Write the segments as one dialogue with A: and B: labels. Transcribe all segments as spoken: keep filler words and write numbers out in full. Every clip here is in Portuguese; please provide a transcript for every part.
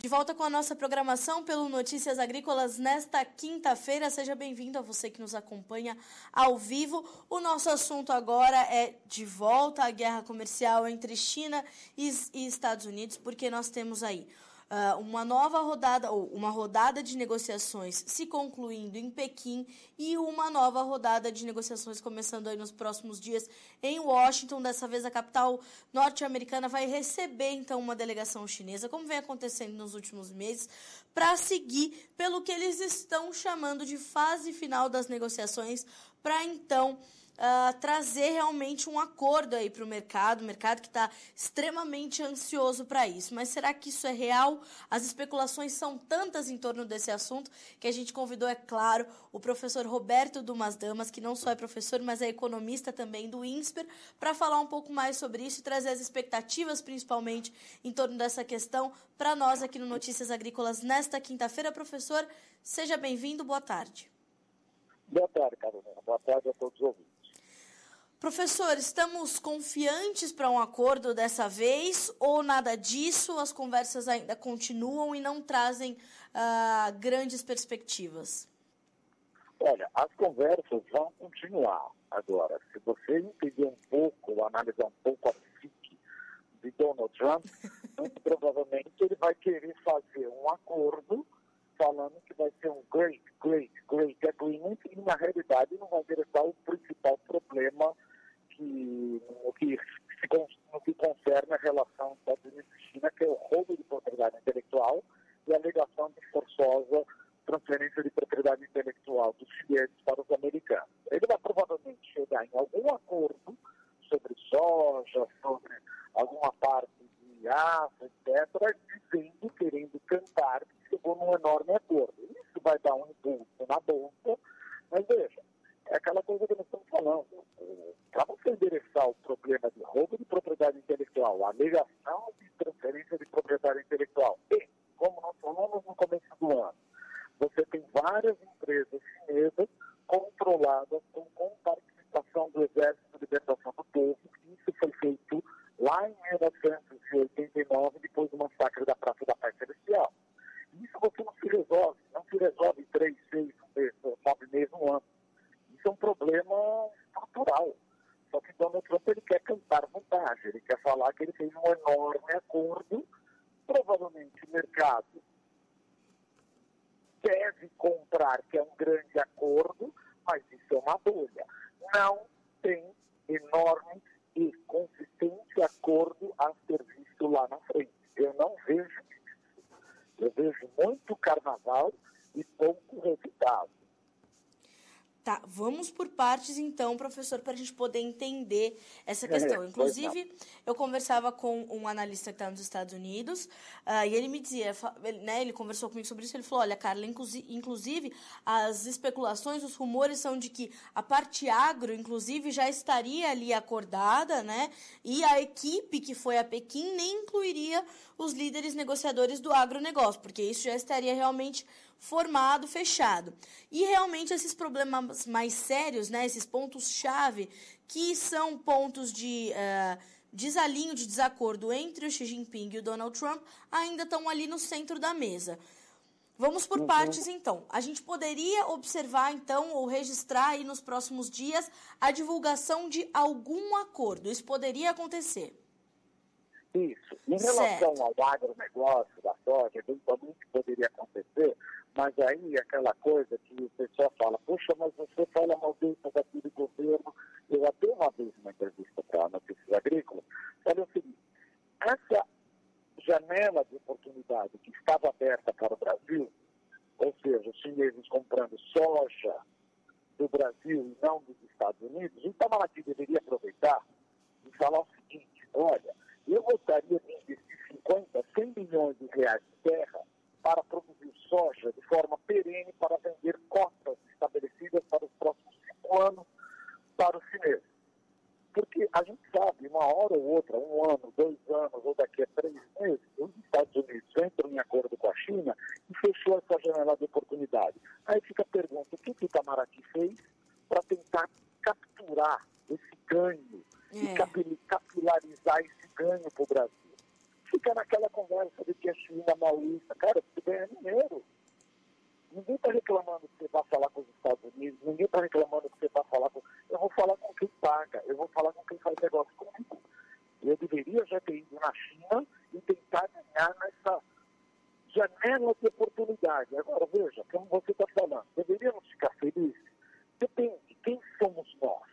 A: De volta com a nossa programação pelo Notícias Agrícolas nesta quinta-feira. Seja bem-vindo a você que nos acompanha ao vivo. O nosso assunto agora é de volta à guerra comercial entre China e, e Estados Unidos, porque nós temos aí uh, uma nova rodada, ou uma rodada de negociações se concluindo em Pequim e uma nova rodada de negociações começando aí nos próximos dias em Washington. Dessa vez a capital norte-americana vai receber então uma delegação chinesa, como vem acontecendo nos últimos meses, para seguir pelo que eles estão chamando de fase final das negociações, para então Uh, trazer realmente um acordo aí para o mercado, o mercado que está extremamente ansioso para isso. Mas será que isso é real? As especulações são tantas em torno desse assunto que a gente convidou, é claro, o professor Roberto Dumas Damas, que não só é professor, mas é economista também do INSPER, para falar um pouco mais sobre isso e trazer as expectativas, principalmente, em torno dessa questão, para nós aqui no Notícias Agrícolas nesta quinta-feira. Professor, seja bem-vindo, boa tarde.
B: Boa tarde, Carolina. Boa tarde a todos os ouvintes.
A: Professor, estamos confiantes para um acordo dessa vez ou nada disso? As conversas ainda continuam e não trazem uh, grandes perspectivas?
B: Olha, as conversas vão continuar. Agora, se você entender um pouco, analisar um pouco a psique de Donald Trump, muito provavelmente ele vai querer fazer um acordo falando que vai ser um great, great, great agreement, e na realidade não vai endereçar o principal problema que, no, que, no que concerne a relação Estados Unidos e China, que é o roubo de propriedade intelectual e a alegação de forçosa transferência de propriedade intelectual dos chineses para os americanos. Ele vai provavelmente chegar em algum acordo sobre soja, sobre alguma parte de aço, etcétera, dizendo, querendo cantar que chegou num enorme acordo. Isso vai dar um impulso na bolsa, mas veja, é aquela coisa que nós estamos falando. Para você endereçar o problema de roubo de propriedade intelectual, a alegação de transferência de propriedade intelectual, e, como nós falamos no começo do ano, você tem várias empresas chinesas controladas com, com participação do Exército de Libertação do Povo. Isso foi feito lá em mil novecentos e oitenta e nove, depois do massacre da Praça da Paz Celestial. Isso você não se resolve, não se resolve em três, seis, nove meses, um ano. Isso é um problema estrutural. Só que Donald Trump ele quer cantar vantagem, ele quer falar que ele fez um enorme acordo. Provavelmente o mercado deve comprar que é um grande acordo, mas isso é uma bolha. Não tem enorme e consistente acordo a ser visto lá na frente. Eu não vejo isso. Eu vejo muito carnaval e pouco resultado.
A: Tá, vamos por partes então, professor, para a gente poder entender essa questão. Inclusive, eu conversava com um analista que está nos Estados Unidos, uh, e ele me dizia, ele, né, ele conversou comigo sobre isso, ele falou, olha, Carla, inclusive as especulações, os rumores são de que a parte agro, inclusive, já estaria ali acordada, né, e a equipe que foi a Pequim nem incluiria os líderes negociadores do agronegócio, porque isso já estaria realmente formado, fechado. E realmente esses problemas mais sérios, né, esses pontos-chave, que são pontos de uh, desalinho, de desacordo entre o Xi Jinping e o Donald Trump, ainda estão ali no centro da mesa. Vamos por uhum. partes, então. A gente poderia observar, então, ou registrar aí nos próximos dias a divulgação de algum acordo. Isso poderia acontecer.
B: Isso. Em relação certo. ao agronegócio da soja, eventualmente poderia acontecer, mas aí aquela coisa que o pessoal fala, poxa, mas você fala mal dentro daquele governo. Eu até uma vez uma entrevista para a Notícias Agrícolas, falei o seguinte, essa janela de oportunidade que estava aberta para o Brasil, ou seja, os chineses comprando soja do Brasil e não dos Estados Unidos, o Itamaraty deveria aproveitar e falar o seguinte, olha, eu gostaria de investir cinquenta, cem milhões de reais de terra para produzir soja de forma perene para vender cotas estabelecidas para os próximos cinco anos para os chineses. Porque a gente sabe, uma hora ou outra, um ano, dois anos ou daqui a três meses, os Estados Unidos entram em acordo com a China e fechou essa janela de oportunidade. Aí fica a pergunta, o que o Itamaraty fez para tentar capturar esse ganho é. e capilarizar esse ganho para o Brasil? Se fica naquela conversa de que a China é maoísta. Cara, você ganha dinheiro. Ninguém está reclamando que você vai falar com os Estados Unidos, ninguém está reclamando que você vai falar com... Eu vou falar com quem paga, eu vou falar com quem faz negócio comigo. Eu deveria já ter ido na China e tentar ganhar nessa janela de oportunidade. Agora, veja, como você está falando, deveríamos ficar felizes? Depende, quem somos nós?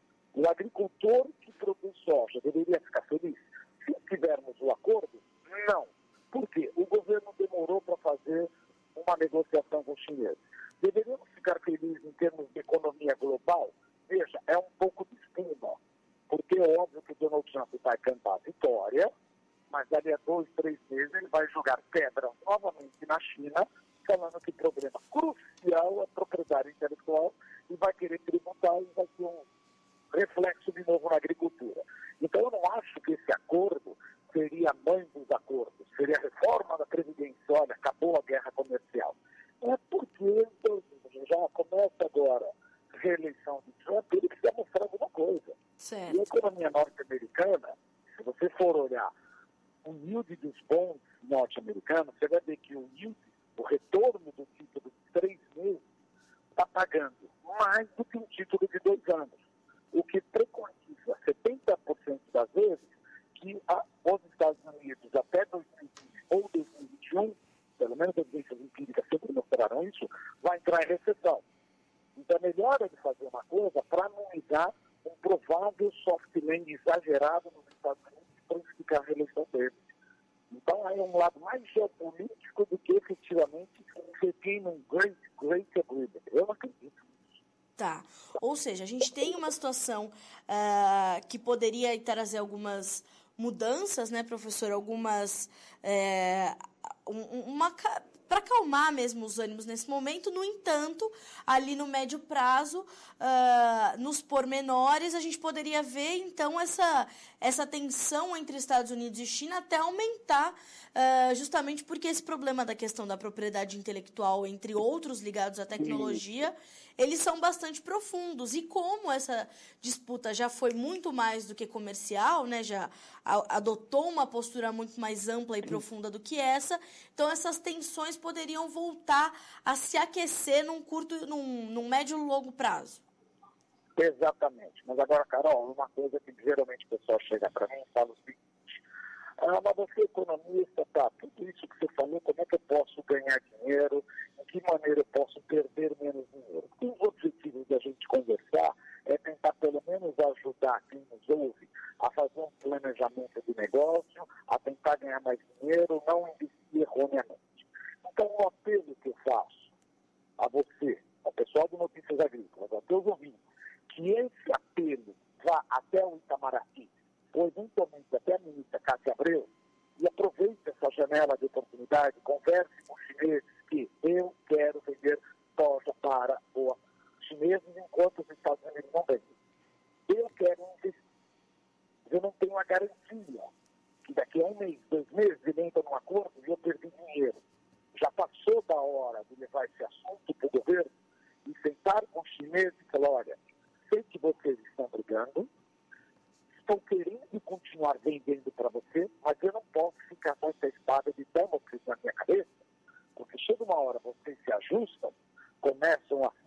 B: O agricultor que produz soja deveria ficar feliz? Se tivermos o acordo, não. Por quê? O governo demorou para fazer uma negociação com os chineses. Deveríamos ficar felizes em termos de economia global? Veja, é um pouco de espuma, porque é óbvio que o Donald Trump vai cantar vitória, mas dali a dois, três meses ele vai jogar pedra novamente na China, falando que o problema crucial é a propriedade intelectual e vai querer tributar e vai ter um reflexo de novo na agricultura. Então eu não acho que esse acordo seria a mãe dos acordos, seria a reforma da Previdência. Olha, acabou a guerra comercial. É porque já começa agora a reeleição de Trump, ele precisa mostrar alguma coisa.
A: Certo.
B: E a economia norte-americana, se você for olhar o yield dos bons norte-americanos, você vai ver que o yield, o retorno do título de três meses, está pagando mais do que um título de dois anos. O que preconiza setenta por cento das vezes que a, os Estados Unidos, até dois mil e vinte ou dois mil e vinte e um, pelo menos as evidências empíricas sempre mostraram isso, vai entrar em recessão. Então é melhor ele fazer uma coisa para minimizar um provável soft landing exagerado nos Estados Unidos para justificar a reeleição dele. Então é um lado mais geopolítico do que efetivamente você tem um great, great agreement. Eu não acredito.
A: Tá. Ou seja, a gente tem uma situação uh, que poderia trazer algumas mudanças, né, professor? Algumas... É, um, uma... para acalmar mesmo os ânimos nesse momento. No entanto, ali no médio prazo, uh, nos pormenores, a gente poderia ver, então, essa, essa tensão entre Estados Unidos e China até aumentar, uh, justamente porque esse problema da questão da propriedade intelectual, entre outros ligados à tecnologia, eles são bastante profundos. E como essa disputa já foi muito mais do que comercial, né, já a, adotou uma postura muito mais ampla e profunda do que essa, então essas tensões poderiam voltar a se aquecer num curto, num, num médio e longo prazo.
B: Exatamente. Mas agora, Carol, uma coisa que geralmente o pessoal chega para mim e fala o seguinte: ah, mas você é economista, tá, tudo isso que você falou, como é que eu posso ganhar dinheiro? De que maneira eu posso perder menos dinheiro? Um dos objetivos da gente conversar é tentar pelo menos ajudar quem nos ouve a fazer um planejamento de negócio, a tentar ganhar mais dinheiro, não investir erroneamente. Então, o apelo que eu faço a você, ao pessoal do Notícias Agrícolas, aos teus ouvintes, que esse apelo vá até o Itamaraty, ou eventualmente até a ministra Cátia Abreu, e aproveite essa janela de oportunidade, converse com os chineses que eu quero vender soja para os chineses enquanto os Estados Unidos não vendem. Eu quero investir. Eu não tenho a garantia que daqui a um mês, dois meses, ele entra num acordo e eu perdi dinheiro. Já passou da hora de levar esse assunto para o governo e sentar com os chineses e falar: olha, sei que vocês estão brigando, estou querendo continuar vendendo para você, mas eu não posso ficar com essa espada de Damocles na minha cabeça, porque chega uma hora, vocês se ajustam, começam a, a,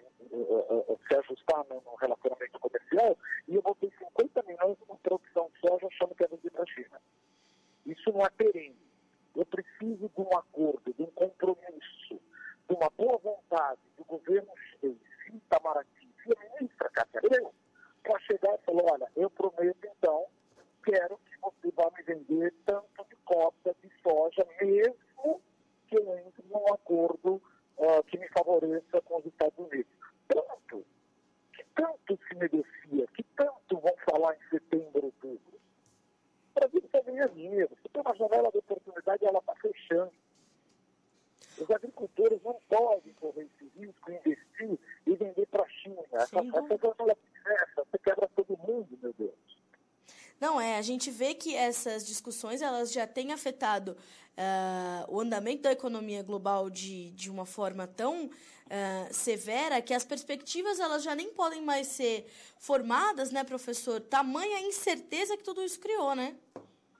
B: a, a se ajustar no, no relacionamento comercial, e eu vou ter cinquenta milhões de produção de soja achando que é vender para a China. Isso não é perene. Eu preciso de um acordo, de um compromisso, de uma boa vontade do governo chinês, Itamaraty, e a ministra Cátia Abreu, para chegar e falar: olha, eu prometo, então, quero que você vá me vender tanto de cota de soja, mesmo que eu entre num acordo uh, que me favoreça com os Estados Unidos. Tanto, que tanto se negocia, que tanto vão falar em setembro, outubro. O Brasil precisa ganhar dinheiro. Se tem uma janela de oportunidade, ela está fechando. Os agricultores não podem correr esse risco, investir e vender para a China. Essa, essa janela essa, você quebra todo mundo, meu Deus.
A: Não, é, a gente vê que essas discussões elas já têm afetado uh, o andamento da economia global de, de uma forma tão uh, severa que as perspectivas elas já nem podem mais ser formadas, né, professor? Tamanha incerteza que tudo isso criou, né?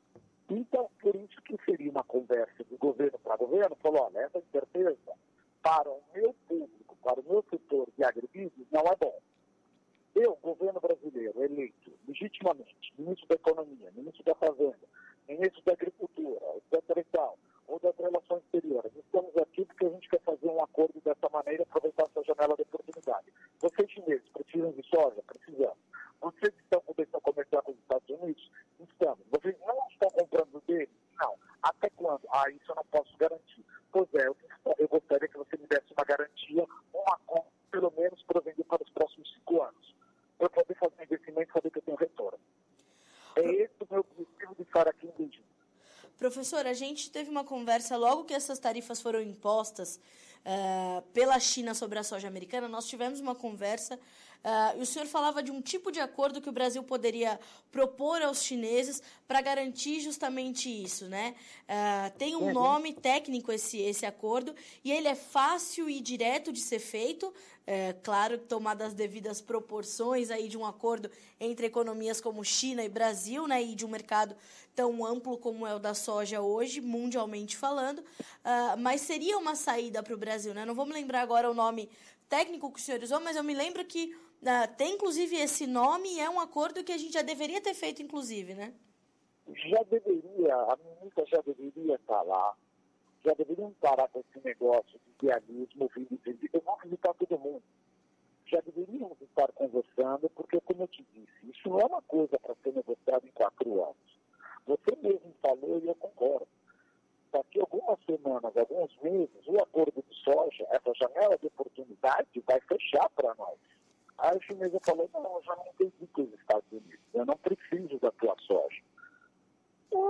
B: Então, por isso que seria uma conversa de governo para governo, falou, olha, essa incerteza para o meu público, para o meu setor de agribusiness não é bom. Eu, governo brasileiro, eleito legitimamente, ministro da Economia, ministro da Fazenda, ministro da Agricultura, etcétera e tal, ou das Relações Exteriores, estamos aqui porque a gente quer fazer um acordo dessa maneira e aproveitar essa janela de oportunidade. Vocês chineses precisam de soja? Precisamos. Vocês estão começando a comerciar com os Estados Unidos? Estamos. Vocês não estão comprando deles? Não. Até quando? Ah, isso eu não posso garantir. Pois é, eu, eu gostaria que você me desse uma garantia, um acordo, pelo menos, para vender para os próximos cinco anos. Para eu poder fazer um investimento e saber que eu tenho retorno. É esse o meu objetivo de estar aqui em Beijing.
A: Professor, a gente teve uma conversa logo que essas tarifas foram impostas uh, pela China sobre a soja americana. Nós tivemos uma conversa uh, e o senhor falava de um tipo de acordo que o Brasil poderia propor aos chineses para garantir justamente isso, né? Uh, tem um nome técnico esse, esse acordo e ele é fácil e direto de ser feito. É, claro, tomadas as devidas proporções aí de um acordo entre economias como China e Brasil, né, e de um mercado tão amplo como é o da soja hoje, mundialmente falando, uh, mas seria uma saída para o Brasil, né? Não vou me lembrar agora o nome técnico que o senhor usou, mas eu me lembro que uh, tem inclusive esse nome e é um acordo que a gente já deveria ter feito, inclusive, né?
B: Já deveria, a ministra já deveria estar lá. Já deveriam parar com esse negócio de idealismo, eu vou visitar todo mundo. Já deveríamos estar conversando, porque, como eu te disse, isso não é uma coisa para ser negociada em quatro anos. Você mesmo falou e eu concordo. Daqui a algumas semanas, alguns meses, o acordo de soja, essa janela de oportunidade vai fechar para nós. Aí o chinês falou, não, eu já não entendi com os Estados Unidos, eu não preciso da tua soja. Então,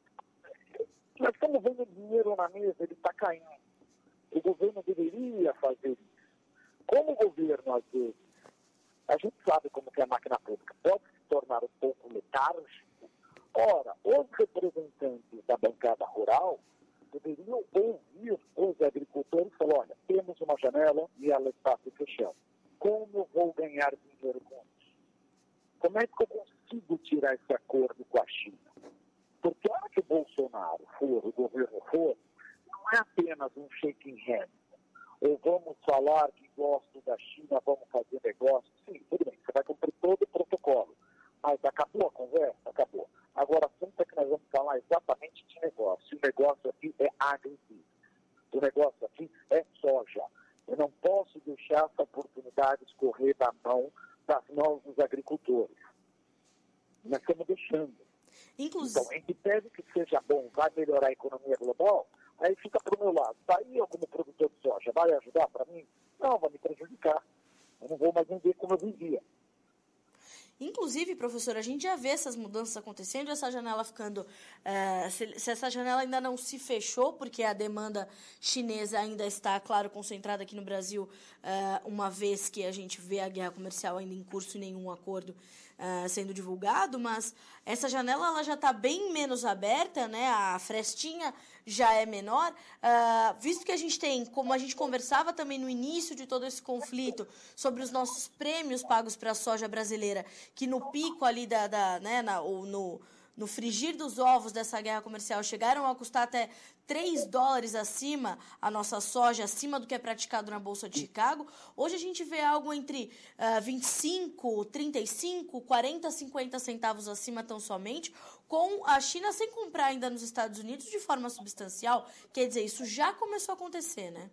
B: nós estamos vendo dinheiro na mesa, ele está caindo. O governo deveria fazer isso. Como o governo, às vezes, a gente sabe como que a máquina pública pode se tornar um pouco letárgico. Ora, os representantes da bancada rural deveriam ouvir os agricultores e falar, olha, temos uma janela e ela está se fechando. Como eu vou ganhar dinheiro com isso? Como é que eu consigo tirar esse acordo com a China? Porque a hora que o Bolsonaro for, o governo for, não é apenas um shaking hand. Ou vamos falar que gosto da China, vamos fazer negócio. Sim, tudo bem, você vai cumprir todo o protocolo. Mas acabou a conversa? Acabou. Agora, assunto é que nós vamos falar exatamente de negócio. O negócio aqui é agribusiness. O negócio aqui é soja. Eu não posso deixar essa oportunidade escorrer da mão das mãos dos agricultores. Nós estamos deixando.
A: Inclusive...
B: Então, em que pese que seja bom, vai melhorar a economia global, aí fica para o meu lado. Tá aí eu como produtor de soja, vai ajudar para mim? Não, vai me prejudicar. Eu não vou mais vender como eu vendia.
A: Inclusive, professor, a gente já vê essas mudanças acontecendo, essa janela ficando... Uh, se, se essa janela ainda não se fechou, porque a demanda chinesa ainda está, claro, concentrada aqui no Brasil, uh, uma vez que a gente vê a guerra comercial ainda em curso e nenhum acordo uh, sendo divulgado, mas essa janela ela já está bem menos aberta, né? A frestinha já é menor, uh, visto que a gente tem, como a gente conversava também no início de todo esse conflito, sobre os nossos prêmios pagos para a soja brasileira, que no pico ali, da, da, né, na, ou no, no frigir dos ovos dessa guerra comercial, chegaram a custar até três dólares acima, a nossa soja, acima do que é praticado na Bolsa de Chicago. Hoje a gente vê algo entre uh, vinte e cinco, trinta e cinco, quarenta, cinquenta centavos acima tão somente, com a China sem comprar ainda nos Estados Unidos de forma substancial. Quer dizer, isso já começou a acontecer, né?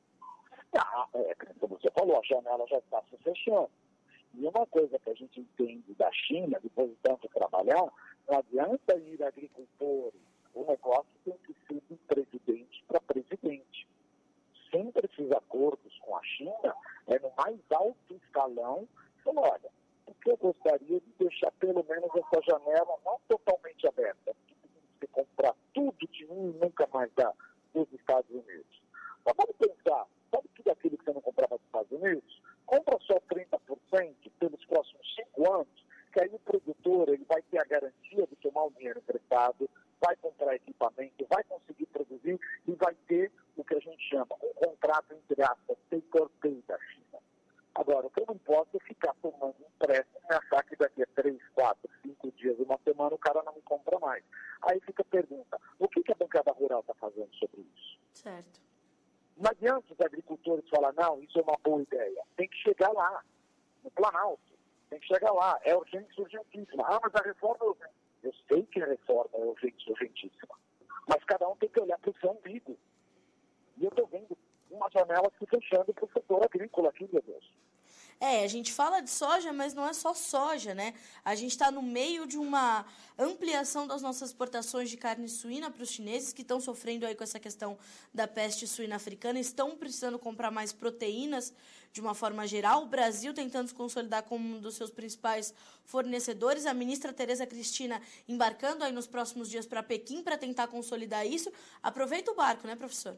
B: Ah, é, como você falou, a janela já está se fechando. E uma coisa que a gente entende da China, depois de tanto trabalhar, não adianta ir agricultores. O negócio tem que ser de presidente para presidente. Sempre esses acordos com a China é no mais alto escalão. Então, olha, o que eu gostaria de deixar pelo menos essa janela não totalmente aberta. Você comprar tudo de mim e nunca mais dar dos Estados Unidos. Mas vamos pensar, sabe tudo aquilo que você não comprava dos Estados Unidos? Compra só trinta por cento pelos próximos cinco anos, que aí o produtor ele vai ter a garantia de tomar o dinheiro emprestado, vai comprar equipamento, vai conseguir produzir e vai ter o que a gente chama um contrato entre aspas, take or pay da China. Agora, o que eu não posso é ficar tomando um empréstimo e achar que daqui a três, quatro, cinco dias, uma semana, o cara não me compra mais. Aí fica a pergunta, o que, que a bancada rural está fazendo sobre isso?
A: Certo.
B: Não adianta os agricultores falar, não, isso é uma boa ideia. Tem que chegar lá, no Planalto. Tem que chegar lá. É urgente, urgentíssima. Ah, mas a reforma é urgente. Eu sei que a reforma é urgente, urgentíssima. Mas cada um tem que olhar para o seu umbigo. E eu estou vendo uma janela se fechando para o setor agrícola aqui, meu Deus.
A: É, a gente fala de soja, mas não é só soja, né? A gente está no meio de uma ampliação das nossas exportações de carne suína para os chineses, que estão sofrendo aí com essa questão da peste suína africana, estão precisando comprar mais proteínas de uma forma geral. O Brasil tentando se consolidar como um dos seus principais fornecedores. A ministra Tereza Cristina embarcando aí nos próximos dias para Pequim para tentar consolidar isso. Aproveita o barco, né, professor?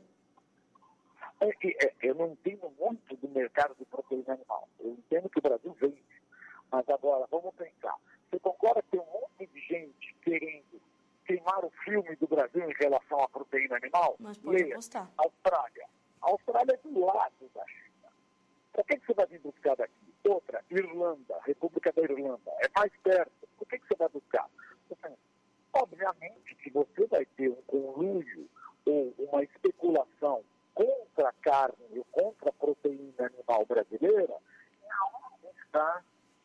B: É que é, eu não entendo muito do mercado de proteína animal. Eu entendo que o Brasil vende. Mas agora, vamos pensar. Você concorda que tem um monte de gente querendo queimar o filme do Brasil em relação à proteína animal?
A: Mas pode
B: Leia,
A: apostar.
B: Austrália. A Austrália é do lado da China. Por que, que você vai vir buscar daqui? Outra, Irlanda, República da Irlanda. É mais perto. Por que, que você vai buscar? Assim, obviamente que você vai ter um conluio ou uma especulação contra a carne e contra a proteína animal brasileira, e aonde está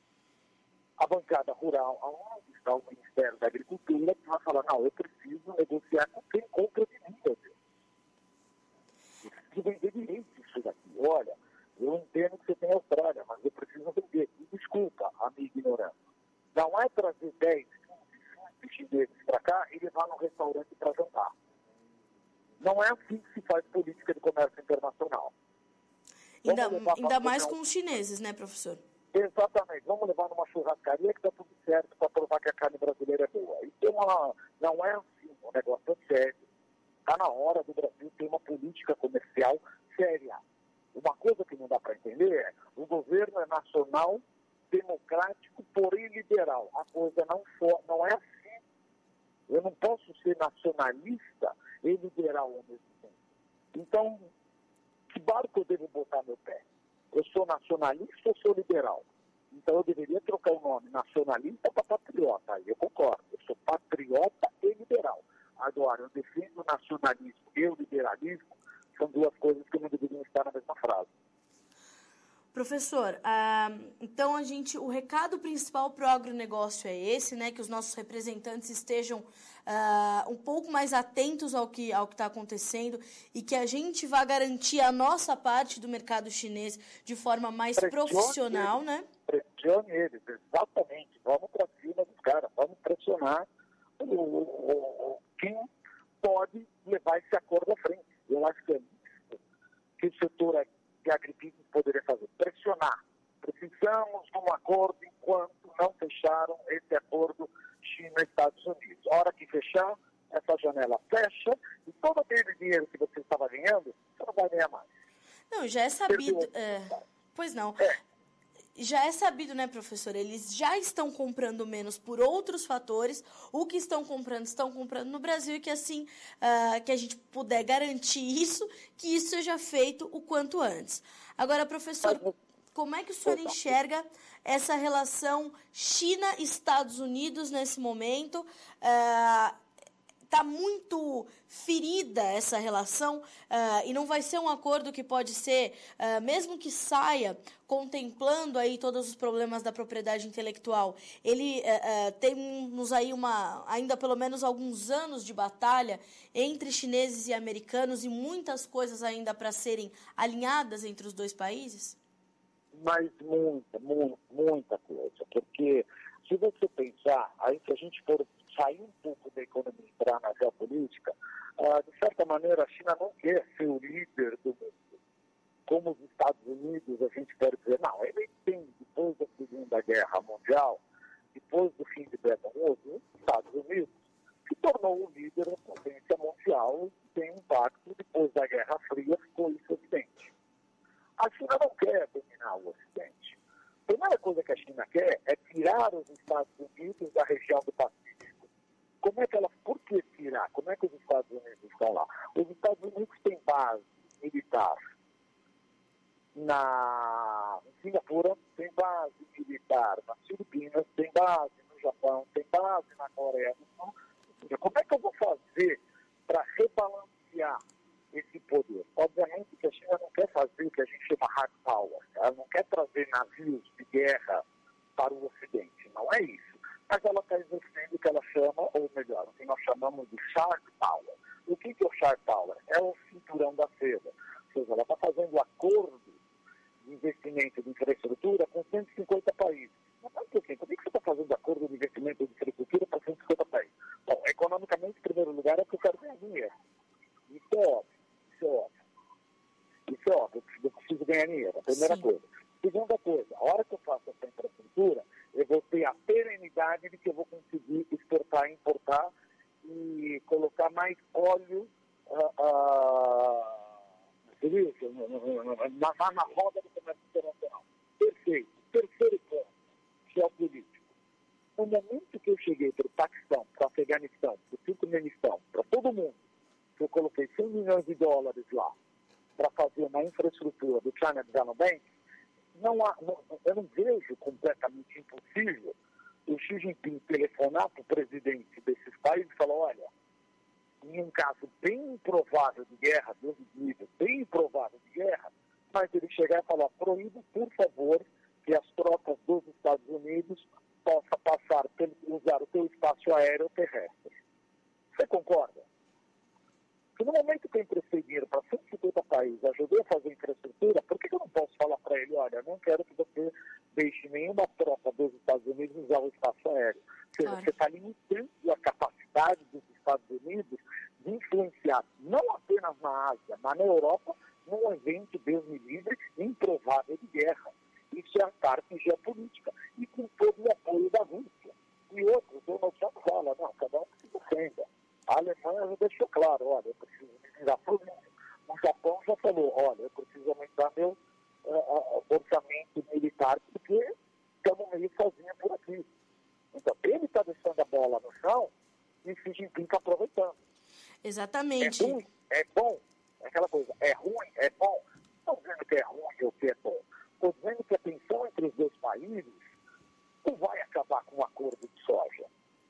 B: a bancada rural, aonde está o Ministério da Agricultura, que vai falar, não, eu preciso negociar com quem compra de mim, meu Deus. Eu preciso vender direito isso daqui. Olha, eu entendo que você tem a Austrália, mas eu preciso vender. E desculpa, amigo ignorante, não é trazer dez, quinze chineses para cá e levar no restaurante para jantar. Não é assim que se faz política de comércio internacional.
A: Ainda, ainda mais com os chineses, né, professor?
B: Exatamente. Vamos levar numa churrascaria que está tudo certo para provar que a carne brasileira é boa. Isso é uma, não é assim, um negócio sério. Está na hora do Brasil ter uma política comercial séria. Uma coisa que não dá para entender é o governo é nacional, democrático, porém liberal. A coisa não, for, não é assim. Eu não posso ser nacionalista e liberal ao mesmo tempo. Então, que barco eu devo botar meu pé? Eu sou nacionalista ou sou liberal? Então eu deveria trocar o nome nacionalista para patriota. Aí eu concordo. Eu sou patriota e liberal. Agora, eu defendo o nacionalismo e o liberalismo, são duas coisas que não deveriam estar na mesma frase.
A: Professor, ah, então a gente, o recado principal para o agronegócio é esse, né? Que os nossos representantes estejam ah, um pouco mais atentos ao que ao que está acontecendo e que a gente vá garantir a nossa parte do mercado chinês de forma mais pressione profissional,
B: eles,
A: né?
B: Pressione eles, exatamente. Vamos para cima dos caras, vamos pressionar o, o, o, quem pode levar esse acordo à frente. Eu acho que é isso que o setor de agribusiness poderia fazer, pressionar. Precisamos de um acordo enquanto não fecharam esse acordo China-Estados Unidos. A hora que fechar, essa janela fecha e todo aquele dinheiro que você estava ganhando, você não vai ganhar mais.
A: Não, já é sabido... É, pois não.
B: É.
A: Já é sabido, né, professor? Eles já estão comprando menos por outros fatores. O que estão comprando, estão comprando no Brasil e que assim uh, que a gente puder garantir isso, que isso seja feito o quanto antes. Agora, professor, como é que o senhor enxerga essa relação China-Estados Unidos nesse momento? Uh, Está muito ferida essa relação uh, e não vai ser um acordo que pode ser, uh, mesmo que saia contemplando aí todos os problemas da propriedade intelectual, ele uh, uh, temos aí uma, ainda pelo menos alguns anos de batalha entre chineses e americanos e muitas coisas ainda para serem alinhadas entre os dois países?
B: Mas muita, muita, muita coisa, porque se você pensar, aí se a gente for sair um pouco da economia e entrar na geopolítica, ah, de certa maneira a China não quer ser o líder do mundo. Como os Estados Unidos, a gente pode dizer, não, ele tem, depois da Segunda Guerra Mundial, depois do fim de Bretton Woods, os Estados Unidos se tornou o líder da potência mundial e tem um impacto, depois da Guerra Fria, ficou isso evidente. A China não quer dominar o Ocidente. A primeira coisa que a China quer é tirar os Estados Unidos da região do Pacífico. Como é que ela, por que tirar? Como é que os Estados Unidos estão lá? Os Estados Unidos têm base militar na em Singapura, tem base militar, nas Filipinas, tem base no Japão, tem base na Coreia do Sul. Como é que eu vou fazer para rebalancear esse poder? Obviamente que a China não quer fazer o que a gente chama hard power. Ela não quer trazer navios de guerra para o Ocidente. Não é isso. Mas ela está exercendo o que ela chama, ou melhor, o que nós chamamos de shark power. O que é o shark power? É o cinturão da seda. Ou seja, ela está fazendo acordo de investimento de infraestrutura com cento e cinquenta países. Mas por quê? Por que você está fazendo acordo de investimento de infraestrutura para cento e cinquenta países? Bom, economicamente, em primeiro lugar, é que eu quero ganhar dinheiro. Isso é óbvio. Isso é óbvio. Isso é óbvio. Eu preciso ganhar dinheiro. A primeira
A: Sim.
B: coisa. Segunda coisa, a hora que eu faço essa infraestrutura, eu vou ter a perenidade de que eu vou conseguir exportar e importar e colocar mais óleo uh, uh, na, na roda do comércio internacional. Perfeito. Terceiro ponto, geopolítico. No momento que eu cheguei para o Paquistão, para o Afeganistão, para o Turcomenistão, para todo mundo, que eu coloquei cem milhões de dólares lá para fazer uma infraestrutura do China Development Bank, não há, não, eu não vejo completamente impossível o Xi Jinping telefonar para o presidente desses países e falar, olha, em um caso bem improvável de guerra, Deus me livre, bem improvável de guerra, mas ele chegar e falar, proíbo, por favor, que as tropas dos Estados Unidos possam passar, usar o seu espaço aéreo terrestre. Você concorda? Porque no momento que eu emprestei dinheiro para cento e cinquenta países, ajudei a fazer infraestrutura, por que eu não posso falar para ele, olha, eu não quero que você deixe nenhuma tropa dos Estados Unidos usar o espaço aéreo. Ou seja,
A: Claro.
B: você está limitando a capacidade dos Estados Unidos de influenciar, não apenas na Ásia, mas na Europa, num evento, Deus me livre, improvável de guerra. Isso é a parte geopolítica. E com todo o apoio da Rússia. E outro, o Donald Trump fala, não, cada um se defenda. A Alemanha já deixou claro, olha, eu preciso me virar sozinho. O Japão já falou, olha, eu preciso aumentar meu uh, uh, orçamento militar, porque estamos meio sozinhos por aqui. Então, ele está deixando a bola no chão e Xi Jinping está aproveitando.
A: Exatamente.
B: É ruim, é bom, é aquela coisa, é ruim, é bom. Não dizendo que é ruim ou que é bom. Estou dizendo que a tensão entre os dois países não vai acabar com um acordo de soja.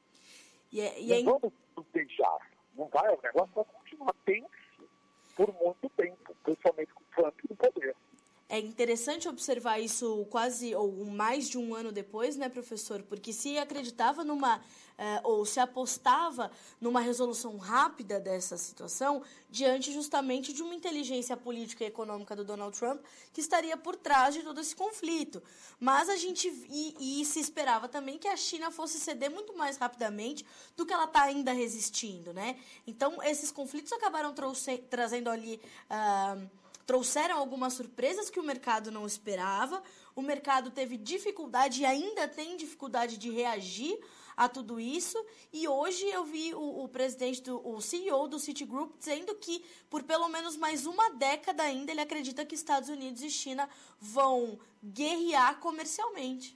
A: E é, e
B: não
A: é...
B: vamos deixar. Não vai, o negócio vai continuar tenso por muito tempo, principalmente com o Trump no poder.
A: É interessante observar isso quase ou mais de um ano depois, né, professor? Porque se acreditava numa, eh, ou se apostava numa resolução rápida dessa situação, diante justamente de uma inteligência política e econômica do Donald Trump que estaria por trás de todo esse conflito. Mas a gente, e, e se esperava também que a China fosse ceder muito mais rapidamente do que ela está ainda resistindo, né? Então, esses conflitos acabaram trouxe, trazendo ali... Uh, trouxeram algumas surpresas que o mercado não esperava. O mercado teve dificuldade e ainda tem dificuldade de reagir a tudo isso. E hoje eu vi o, o presidente, do, o C E O do Citigroup dizendo que por pelo menos mais uma década ainda ele acredita que Estados Unidos e China vão guerrear comercialmente.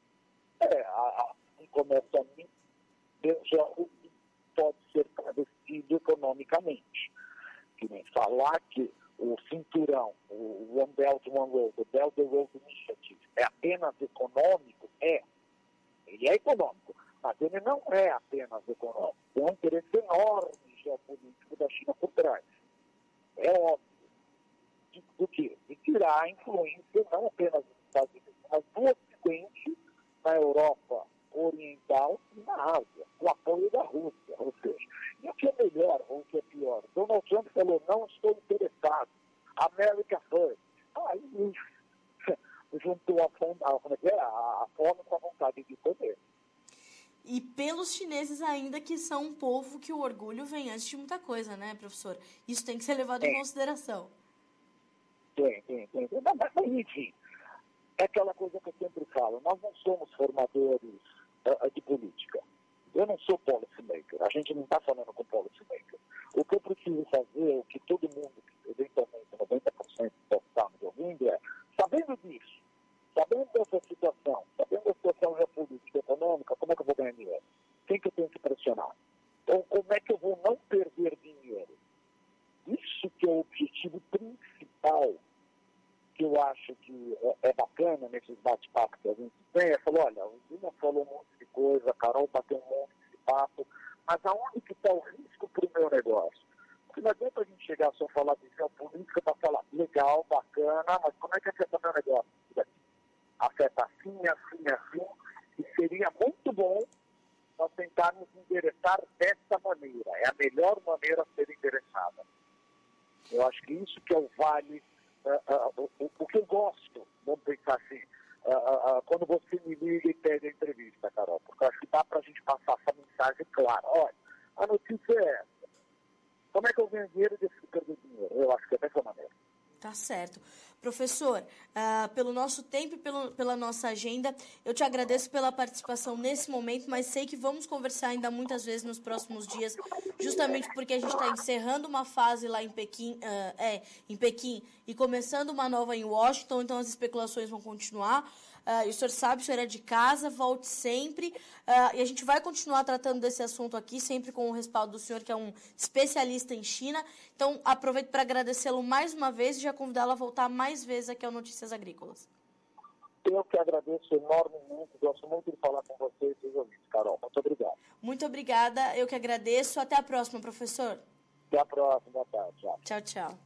B: É, a, a, comercialmente, já pode ser traduzиdo economicamente. Que nem falar que o cinturão, o One Belt, One Road, o Belt and Road Initiative, é apenas econômico? É. Ele é econômico, mas ele não é apenas econômico. Tem um interesse enorme geopolítico da China por trás. É óbvio. De, do que? De tirar a influência não apenas dos Estados Unidos, mas do Ocidente, na Europa Oriental e na Ásia, com o apoio da Rússia. Ou seja, e o que é melhor ou o que é pior? Donald Trump falou, não estou interessado. America First. Aí juntou a fome, a, como é que é? a fome com a vontade de poder.
A: E pelos chineses ainda, que são um povo que o orgulho vem antes de muita coisa, né, professor? Isso tem que ser levado
B: tem.
A: em consideração.
B: Tem, tem, tem. Não, mas, enfim, é aquela coisa que eu sempre falo, nós não somos formadores uh, de política. Eu não sou policymaker, a gente não está falando com policymaker. O que eu preciso fazer, o que todo mundo, eventualmente noventa por cento do estado me ouvindo, é, sabendo disso, sabendo dessa situação, sabendo da situação geopolítica e econômica, como é que eu vou ganhar dinheiro? Quem que eu tenho que pressionar? Então, como é que eu vou não perder dinheiro? Isso que é o objetivo principal que eu acho nesses bate-papos que a gente tem, é falou, olha, o Dina falou um monte de coisa, a Carol bateu um monte de papo, mas aonde que está o risco para o meu negócio? Porque não adianta a gente chegar só a falar de geopolítica para falar, legal, bacana, mas como é que afeta o meu negócio? Afeta assim, assim, assim, e seria muito bom nós tentarmos endereçar dessa maneira. É a melhor maneira a ser endereçada. Eu acho que isso que é o vale, uh, uh, o, o que eu gosto, vamos pensar assim, uh, uh, quando você me liga e pede a entrevista, Carol, porque eu acho que dá para a gente passar essa mensagem clara. Olha, a notícia é essa. Como é que eu ganho dinheiro e decido perder dinheiro? Eu acho que é dessa maneira.
A: Tá certo. Professor, uh, pelo nosso tempo e pelo, pela nossa agenda, eu te agradeço pela participação nesse momento, mas sei que vamos conversar ainda muitas vezes nos próximos dias, justamente porque a gente está encerrando uma fase lá em Pequim, uh, é, em Pequim e começando uma nova em Washington, então as especulações vão continuar. Uh, e o senhor sabe, o senhor é de casa, volte sempre. Uh, e a gente vai continuar tratando desse assunto aqui, sempre com o respaldo do senhor, que é um especialista em China. Então, aproveito para agradecê-lo mais uma vez e já convidá-lo a voltar mais vezes aqui ao Notícias Agrícolas.
B: Eu que agradeço enormemente, gosto muito de falar com vocês e os ouvintes, Carol. Muito obrigado.
A: Muito obrigada, eu que agradeço. Até a próxima, professor.
B: Até a próxima, boa tarde. Tchau.
A: Tchau, tchau.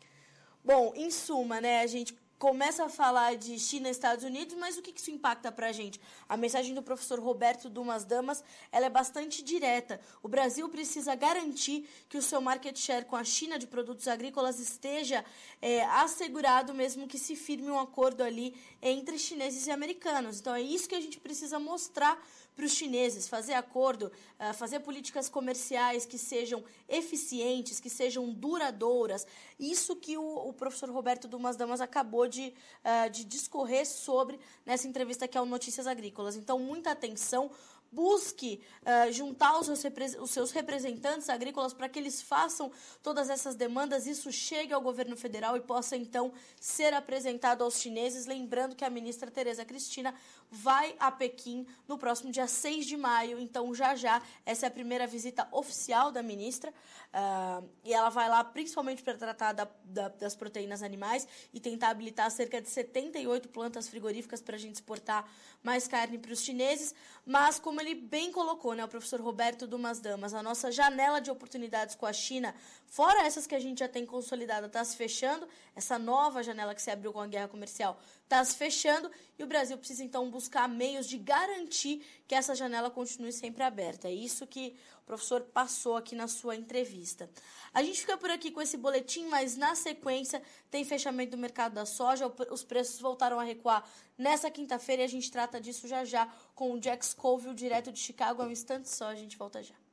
A: Bom, em suma, né, a gente começa a falar de China e Estados Unidos, mas o que isso impacta para a gente? A mensagem do professor Roberto Dumas Damas, ela é bastante direta. O Brasil precisa garantir que o seu market share com a China de produtos agrícolas esteja é, assegurado, mesmo que se firme um acordo ali entre chineses e americanos. Então é isso que a gente precisa mostrar para os chineses, fazer acordo, uh, fazer políticas comerciais que sejam eficientes, que sejam duradouras. Isso que o, o professor Roberto Dumas Damas acabou de, uh, de discorrer sobre nessa entrevista aqui ao Notícias Agrícolas. Então, muita atenção. Busque uh, juntar os seus, repre- os seus representantes agrícolas para que eles façam todas essas demandas, isso chegue ao governo federal e possa, então, ser apresentado aos chineses. Lembrando que a ministra Tereza Cristina vai a Pequim no próximo dia seis de maio, então, já já, essa é a primeira visita oficial da ministra, uh, e ela vai lá principalmente para tratar da, da, das proteínas animais e tentar habilitar cerca de setenta e oito plantas frigoríficas para a gente exportar mais carne para os chineses, mas como ele bem colocou, né, o professor Roberto Dumas Damas, a nossa janela de oportunidades com a China, fora essas que a gente já tem consolidada, está se fechando, essa nova janela que se abriu com a guerra comercial está se fechando, e o Brasil precisa então buscar meios de garantir que essa janela continue sempre aberta. É isso que o professor passou aqui na sua entrevista. A gente fica por aqui com esse boletim, mas na sequência tem fechamento do mercado da soja, os preços voltaram a recuar nessa quinta-feira e a gente trata disso já já com o Jack Scoville, direto de Chicago. É um instante só, a gente volta já.